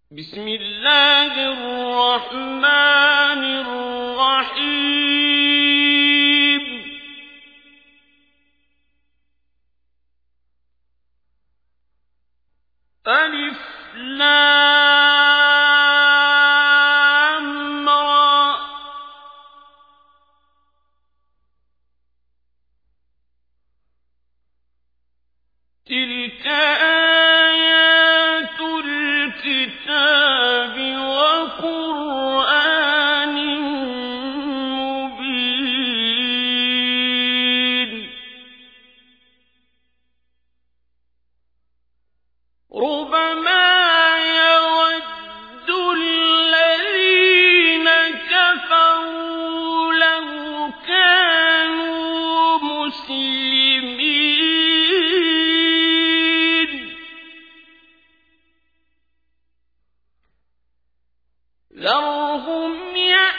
بسم الله الرحمن الرحيم ألف لام را تلك آيات الكتاب وقرآن مبين ربما يود الذين كفروا لو كانوا مسلمين ذرهم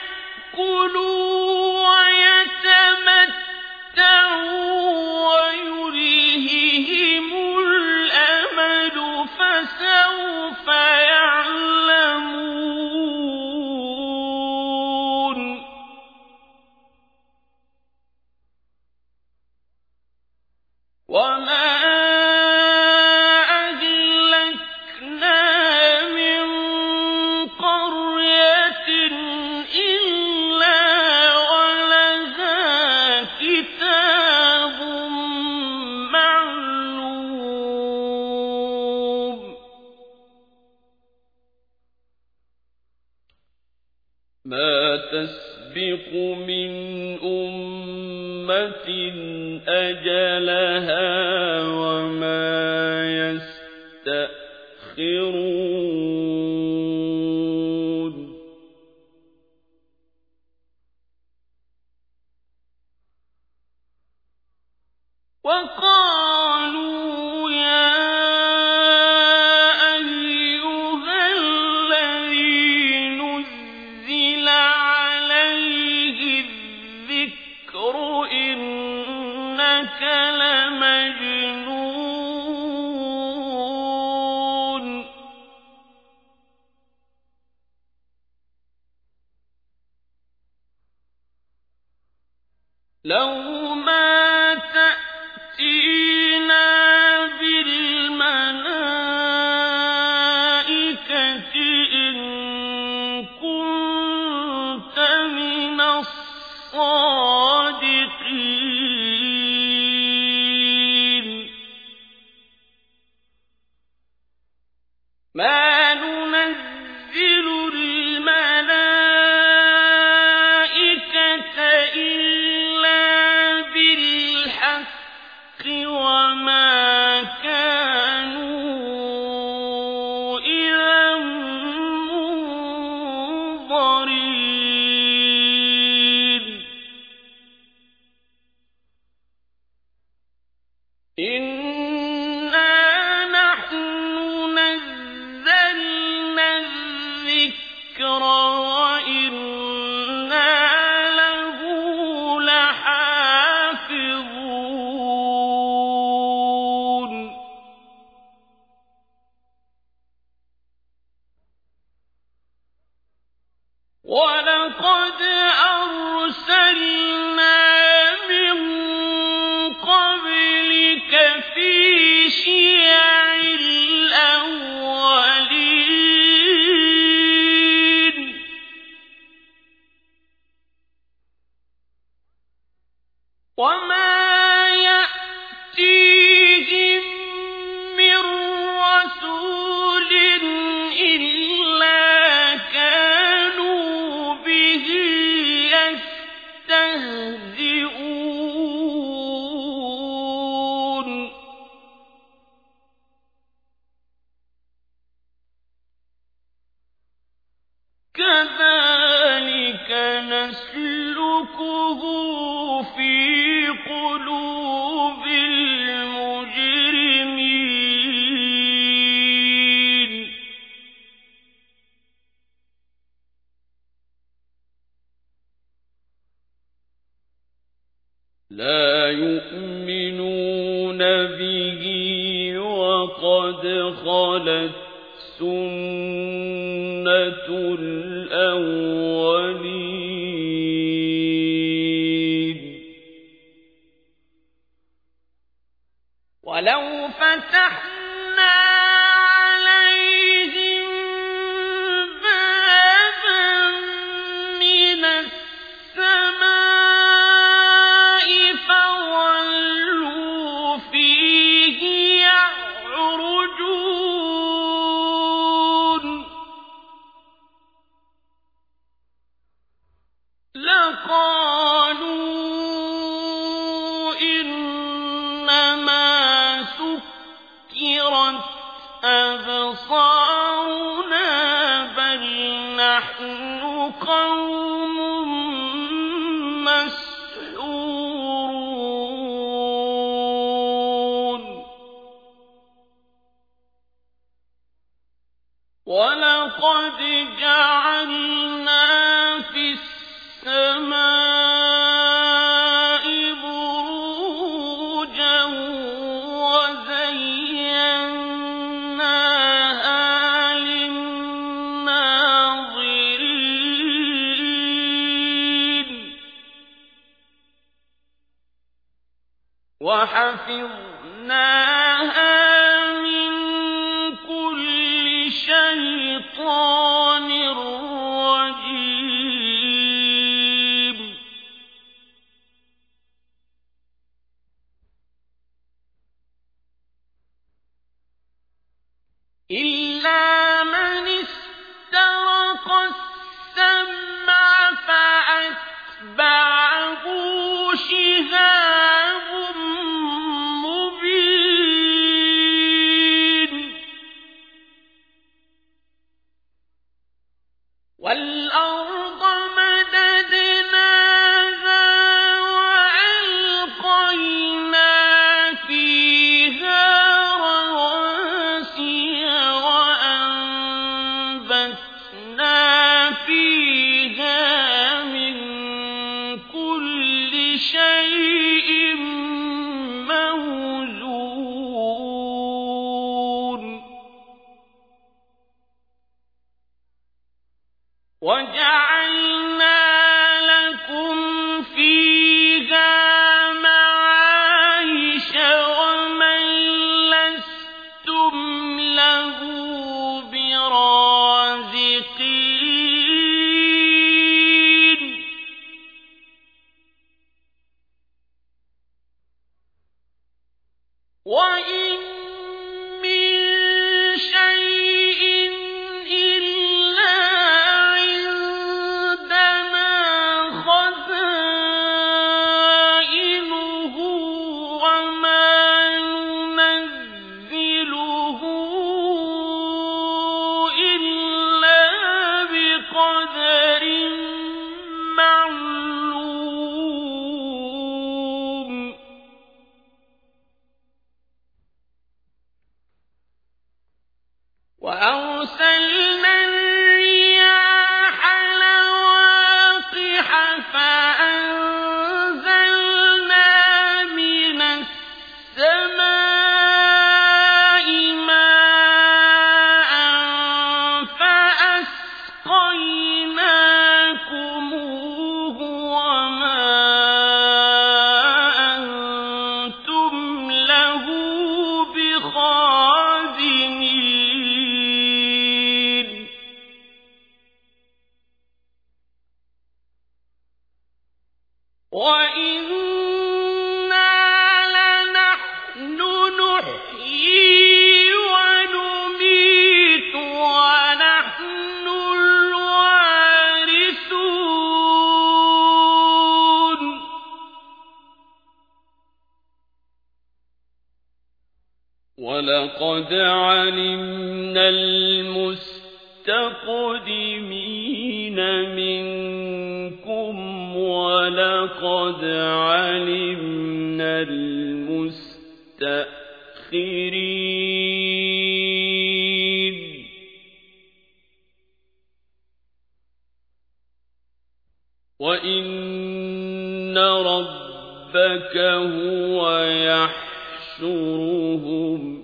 يأكلوا ويتمتعوا ويلههم الأمل فسوف يعلمون وما أهلكنا من قرية إلا ولها كتاب معلوم ما تسبق من أمة أجلها وما يستأخرون وقالوا يا أيها الذي نزل عليه الذكر إنك لمجنون لو ما تأتينا بالملائكة إن كنت من الصادقين ما ننزل الملائكة إلا بالحق وما كانوا إذا منظرين إنا نحن نزلنا الذكر وإنا له لحافظون ولقد أرسلنا من قبلك في شيع الأولين وما يأتيهم من رسول إلا كانوا به يستهزئون كذلك نسلكه في قلوب المجرمين لا يؤمنون به وقد خلت سنة الأولين ولو فتحنا عليهم بابا من السماء فظلوا فيه يعرجون لقالوا إنما سكرت أبصارنا بل نحن قوم مسحورون ولقد جعلنا في السماء بروجا وزيناها للناظرين وحفظناها من كل شيطان رجيم إلا من استرق السمع فأتبعه شهاب مبين والأرض مددناها وألقينا فيها رواسي وأنبتنا فيها من كل شيء موزون وجعلنا لكم فيها معايش ومن لستم له برازقين وإن من شيء إلا عندنا خزائنه وما ننزله إلا بقدر معلوم وأرسلنا الرياح لواقح فأنزلنا من السماء ماء فأسقيناكموه وما أنتم له بخازنين وإنا لنحن نحيي ونميت ونحن الوارثون ولقد علمنا المستقدمين منكم ولقد علمنا المستأخرين وإن ربك هو يحشرهم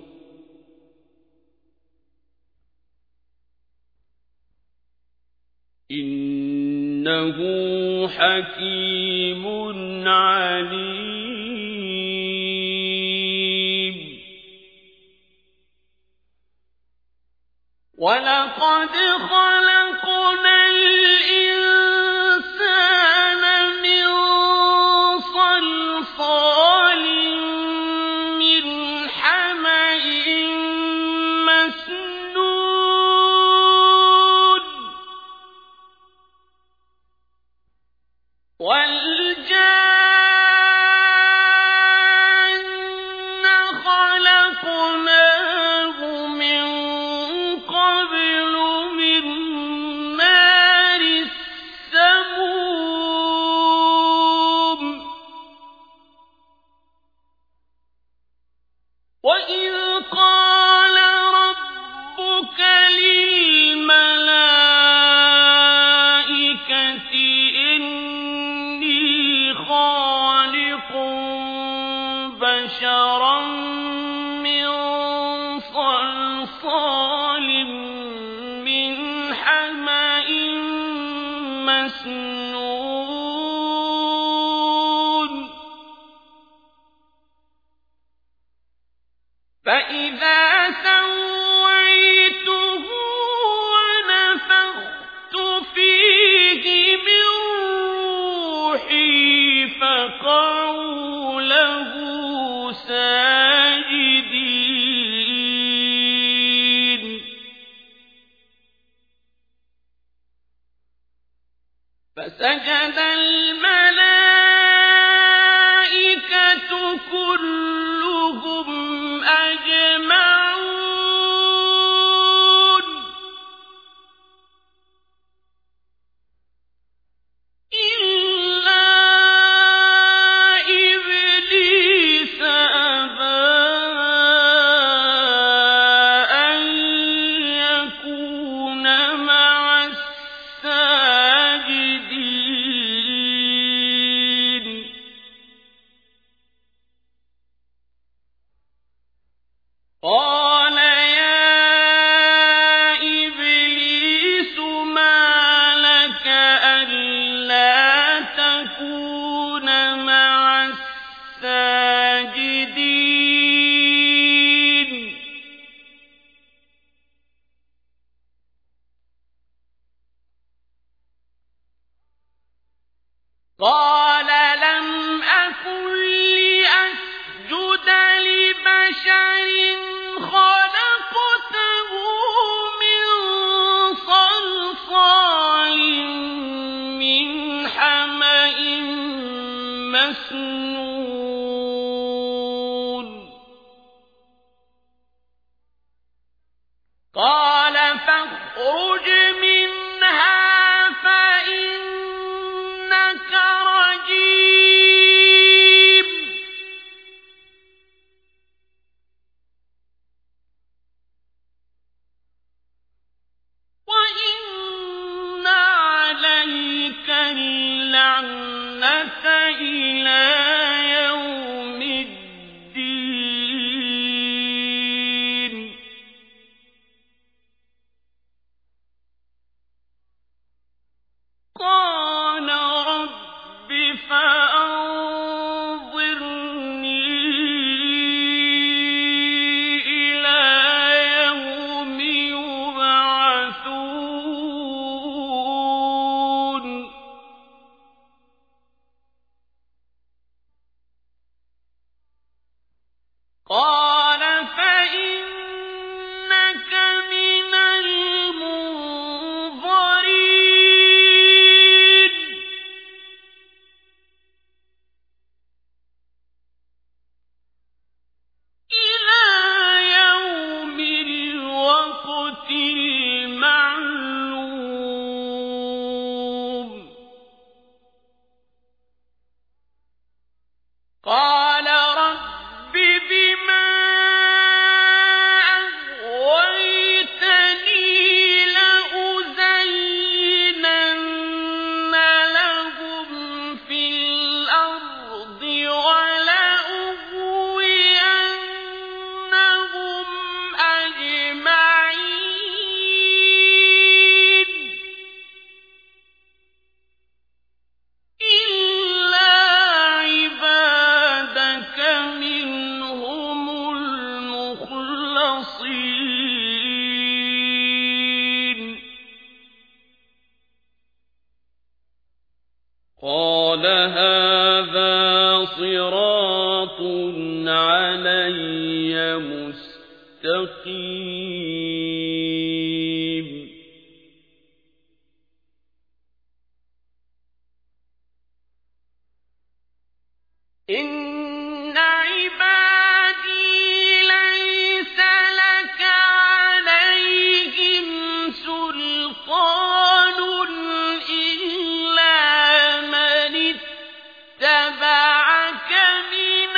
إنه حكيم عليم. ولقد خلقنا الإنسان من صلصال من حمإ مسنون والجان خلقناه من قبل من نار السموم وإذ قال ربك للملائكة إني خالق بشرا من صلصال من حمإ مسنون فإذا سويته ونفخت فيه من روحي فقعوا له ساجدين فسجد الملائكة كلهم أجمعون إلا إبليس أبى أن يكون مع الساجدين قال يا إبليس ما لك ألا تكون مع الساجدين قال لم أكن لأسجد لبشر خلقته من صلصال من حمإ مسنون قال فاخرج منها فإنك رجيم وإن عليك اللعنة إلى يوم الدين قال رب فأنظرني إلى يوم يبعثون قال هذا صراط علي مستقيم إن عبادي ليس لك عليهم سلطان إلا من اتبعك من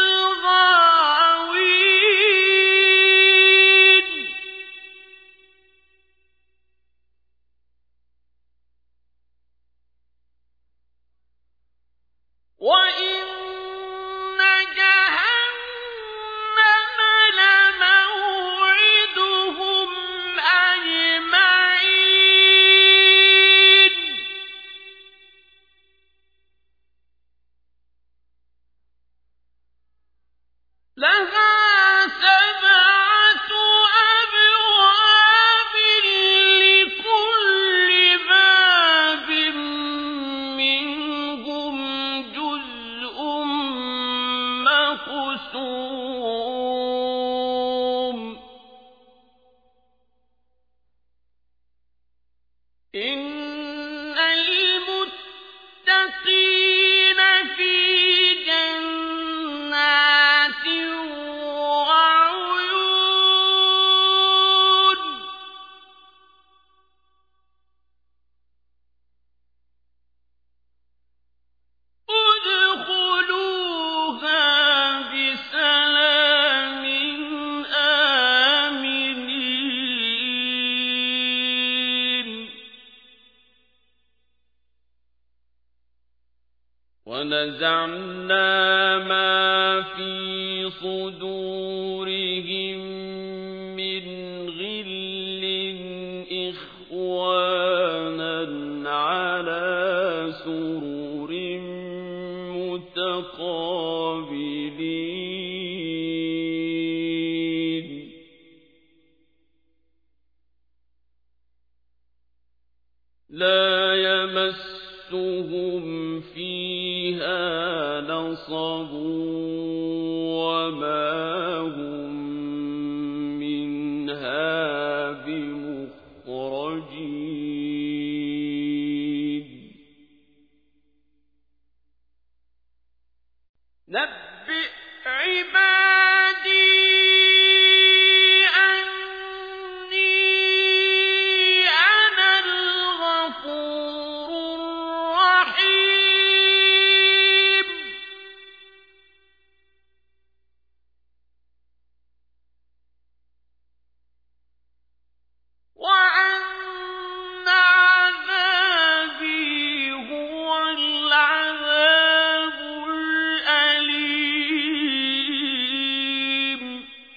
الغاوين وإن جهنم لموعدهم أجمعين لها 7 أبواب لكل باب منهم جزء مقسوم إن المتقين في جنات وعيون ادخلوها بسلام آمنين ونزعنا ما في صدورهم من غل إخوانا على سرر متقابلين لا يمسهم فيها نصب وما هم منها بمخرجين نبئ عبادي أني أنا الغفور الرحيم وأن عذابي هو العذاب الأليم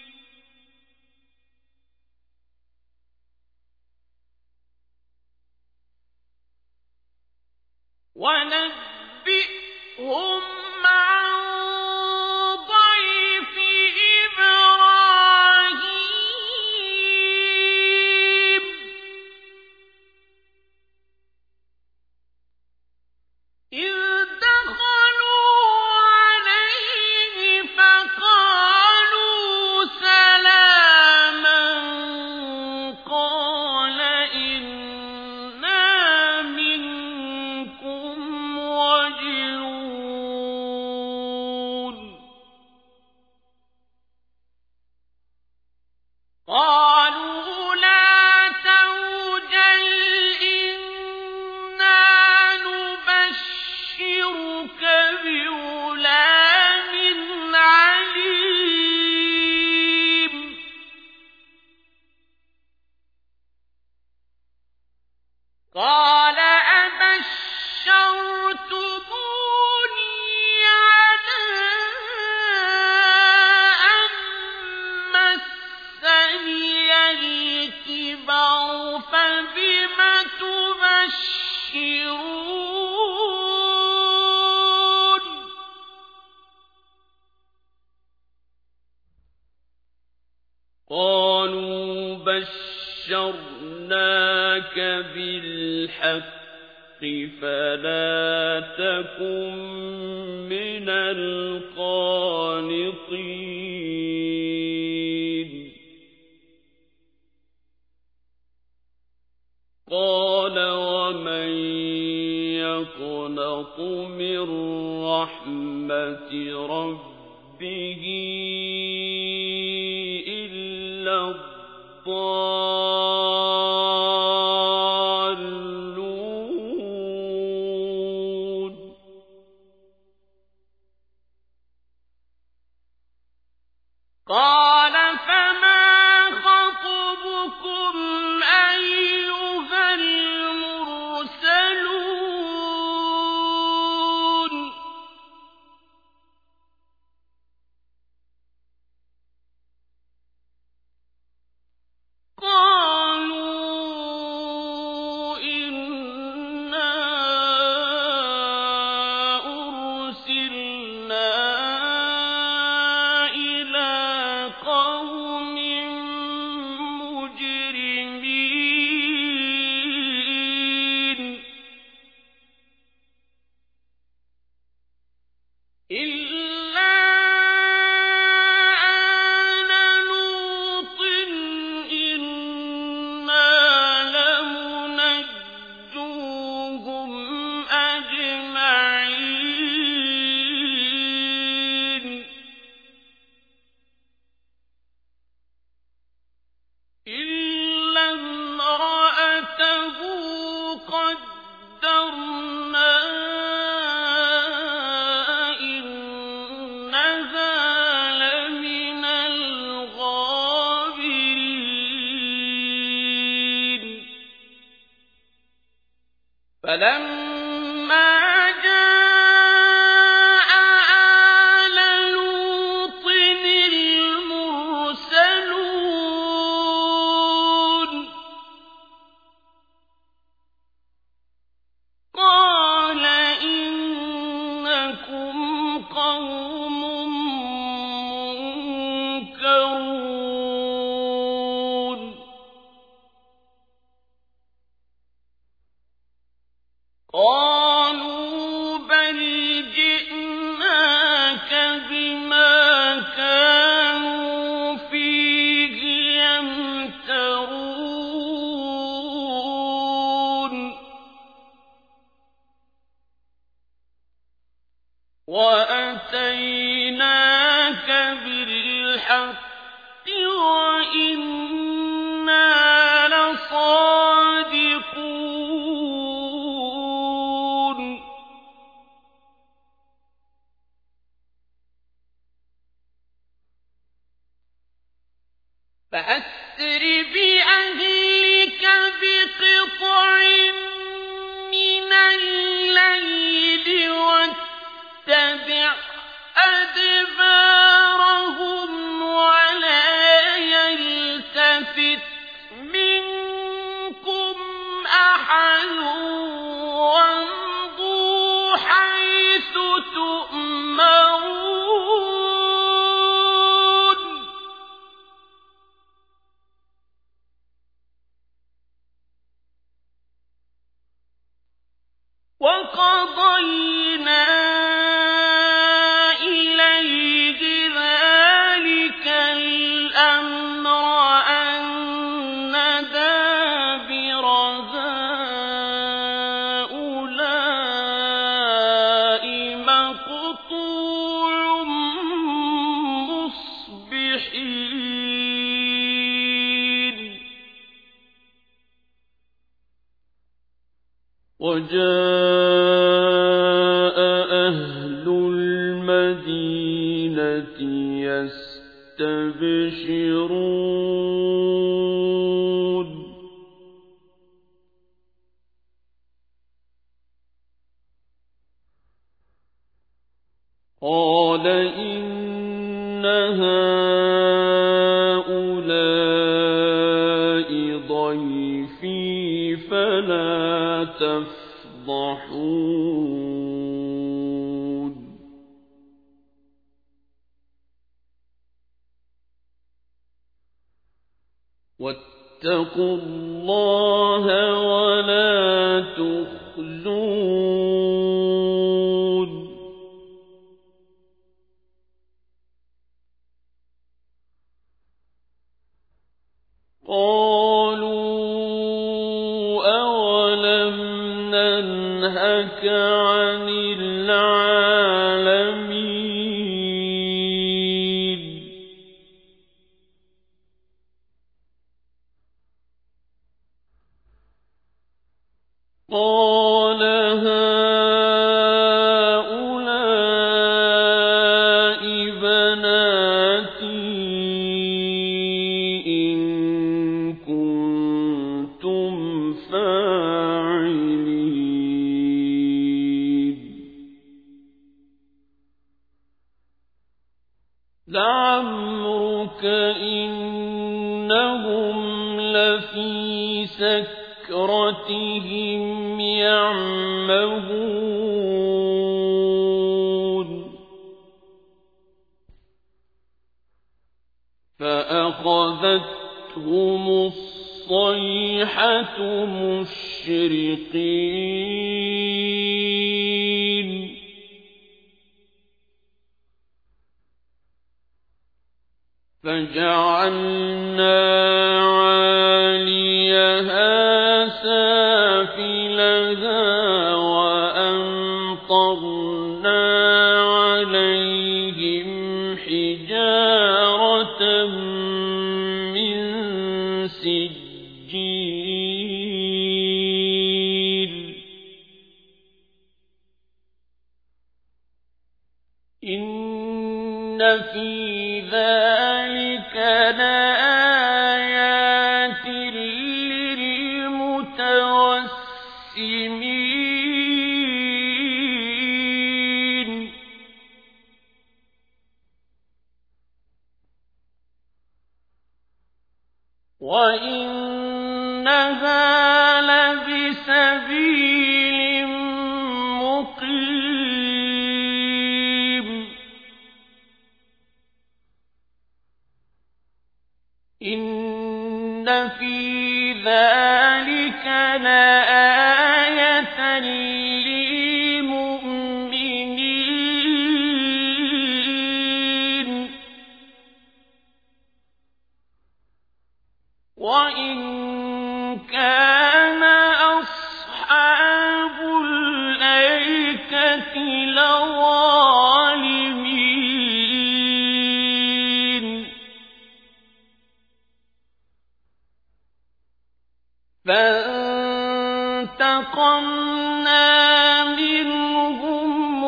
ونبئهم عن ضيف إبراهيم إذ دخلوا عليه فقالوا سلاما قال إنا منكم وجلون قالوا لا توجل إنا نبشرك بغلام عليم قال أبشرتموني على أن مسني الكبر فبم تبشرون قالوا بشرناك بالحق فلا تكن من القانطين قال ومن يقنط من رحمة ربه إلا الضالون قال فما خطبكم أيها المرسلون قالوا إنا أرسلنا إلى قوم مجرمين إلا آل لوط إنا لمنجوهم أجمعين إلا امرأته قدرنا إنها لمن الغابرين فلما جاء آل لوط المرسلون قال إنكم قوم منكرون قالوا بل جئناك بما كانوا فيه يمترون وأتيناك بالحق وإنا لصادقون فأسر بأهلك بقطع من الليل واتبع أدبارهم ولا يلتفت منكم أحد وامضوا حيث تؤمرون وقضينا إليه ذلك الأمر أن دابر هؤلاء مقطوع مصبحين وجاء أهل المدينة يستبشرون قال إن هؤلاء ضيفي فلا تفضحون واتقوا الله ولا تخزون ننهك عن العالمين قال هؤلاء بناتي إن كنتم فاعلين لعمرك إنهم لفي سكرتهم يعمهون فأخذتهم الصيحة مشرقين فجعلنا عاليها سافلها وأمطرنا عليهم حجارة من سجيل إن في ذلك لآيات للمتوسمين وإنها لبسبيل مقيم إن في ذلك لآية للمؤمنين وإن كان أصحاب الأيكة لظالمين فانتقمنا منهم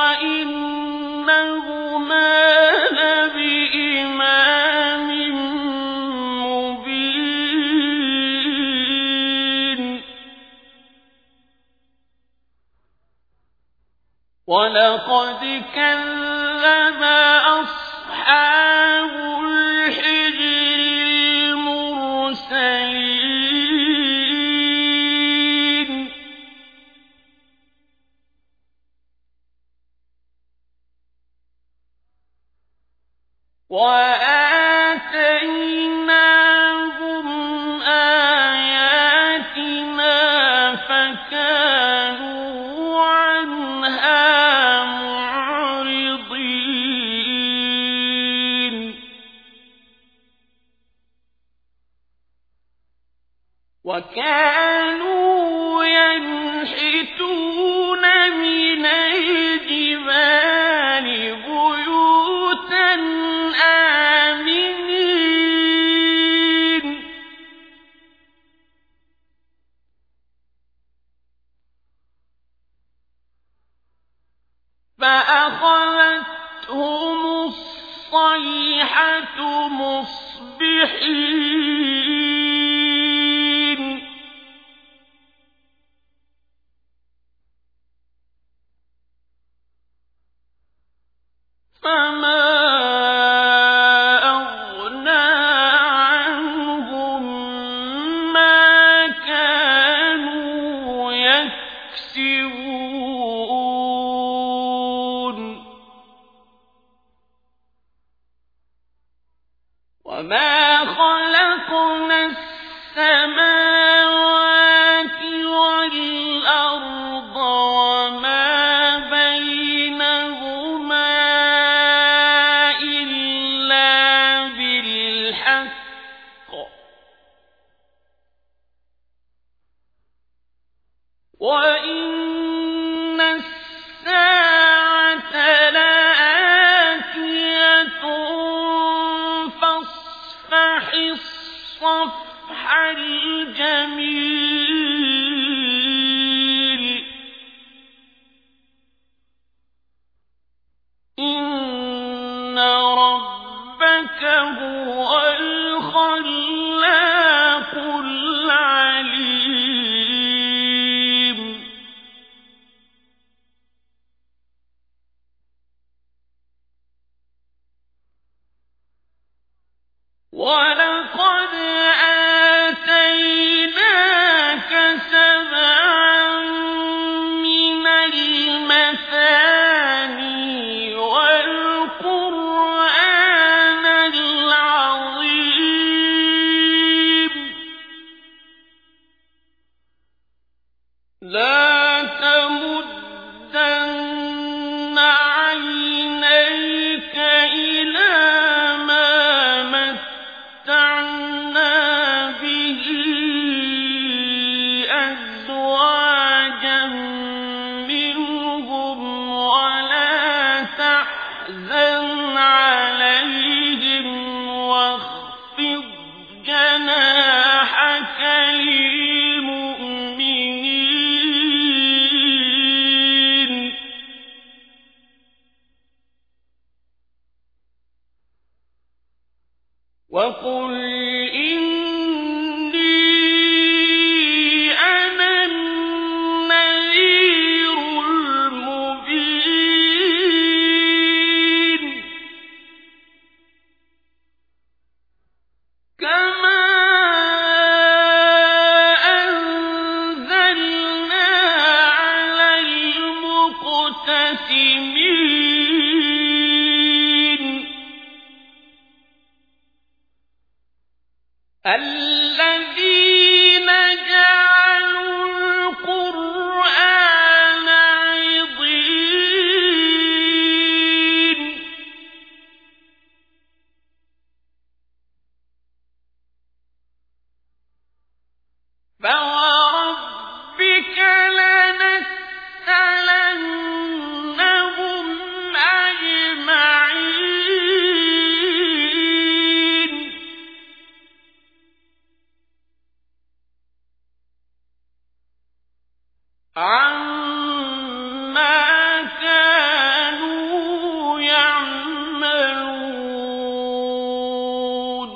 وإنهما لبإمام مبين ولقد كذب أصحاب الحجر المرسلين وآتيناهم آياتنا فكانوا عنها معرضين وكانوا ينحتون من الجبال بيوتا آمنين فأخذتهم الصيحة مصبحين فما أغنى عنهم ما كانوا يكسبون وما خلقنا السماوات والأرض وما بينهما وَإِنَّ السَّاعَةَ لَآتِيَةٌ فَاصْفَحِ الصَّفْحَ الْجَمِيلَ إِنَّ رَبَّكَ هُوَ الْخَلَّاقُ الْعَلِيمُ وَلَقَدْ آتَيْنَاكَ سَبْعًا مِنَ الْمَثَانِي وَالْقُرْآنَ الْعَظِيمَ لَا تَمُدَّنَّ عَيْنَيْكَ إِلَىٰ مَا مَتَّعْنَا بِهِ أَزْوَاجًا مِّنْهُمْ وَلَا تَحْزَنْ عَلَيْهِمْ وَاخْفِضْ جَنَاحَكَ لِلْمُؤْمِنِينَ وَقُلْ إِنِّي أَنَا النَّذِيرُ الْمُبِينُ كَمَا أَنزَلْنَا عَلَى الْمُقْتَسِمِينَ الَّذِينَ جَعَلُوا الْقُرْآنَ عِضِينَ فَوَرَبِّكَ لَنَسْأَلَنَّهُمْ أَجْمَعِينَ عَمَّا كَانُوا يَعْمَلُونَ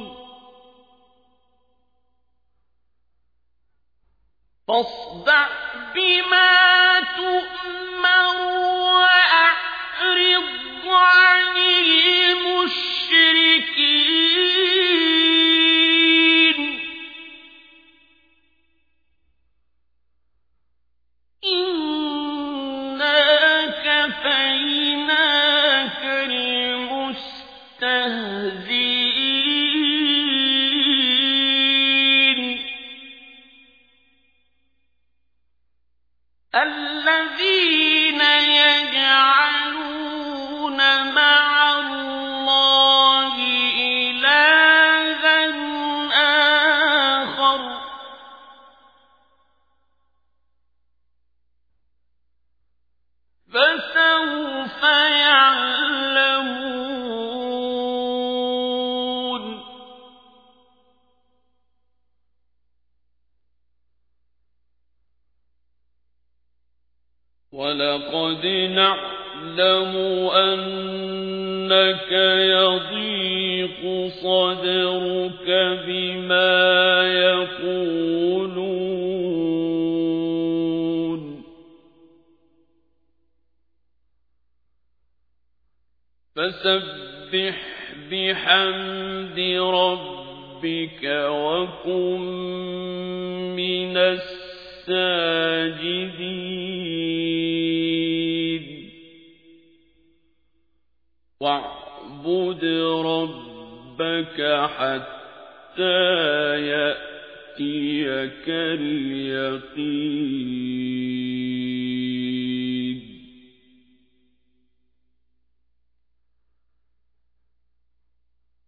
فاصدع بما تؤمر وأعرض عن المشركين إنا كفيناك المستهزئين الذين يجعلون مع الله إلها آخر فسوف يعلمون وَلَقَدْ نَعْلَمُ أَنَّكَ يَضِيقُ صَدْرُكَ بِمَا يَقُولُونَ فَسَبِّحْ بِحَمْدِ رَبِّكَ وَكُن مِّنَ السَّاجِدِينَ وَاعْبُدْ رَبَّكَ حَتَّى يَأْتِيَكَ الْيَقِينُ